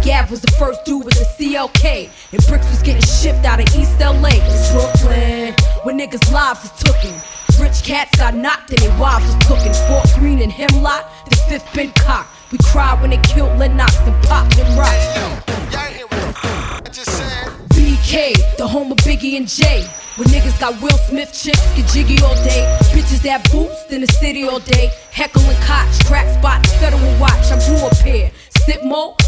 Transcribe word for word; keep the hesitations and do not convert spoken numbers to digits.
Ave was the first dude with the C L K, and bricks was getting shipped out of East L A to Brooklyn, where niggas' lives was tookin'. Rich cats got knocked and their wives was cooking. Fort Greene and Hemlock, the fifth been cocked. We cried when they killed Lennox and popped and rocked. Hey, yo, y'all ain't hear what the f*** I just said? B K, the home of Biggie and Jay, where niggas got Will Smith chicks, get jiggy all day. Bitches that boost in the city all day. Heckle and Koch, crack spots, federal watch. I grew up here. Sip more.